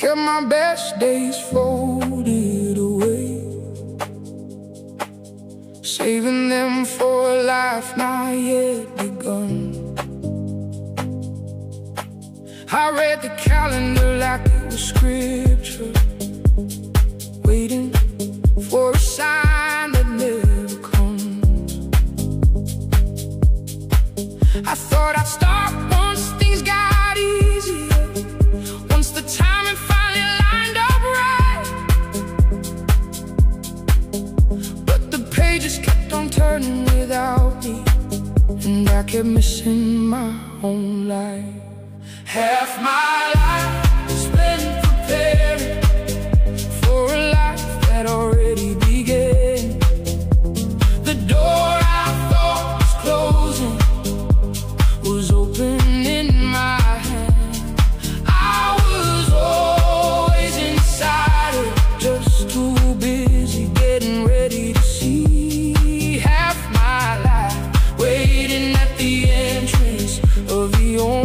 Kept my best days folded away, saving them for a life not yet begun. I read the calendar like it was scripture, waiting for a sign that never comes. I thought I'd start once things got easier, once the timing finally lined up right. But the pages kept on turning without me, and I kept missing my own life. Half my life spent preparing for a life that already began. The door I thought was closing was open in my hand. I was always inside it, just too busy getting ready to see. Half my life waiting at the entrance of the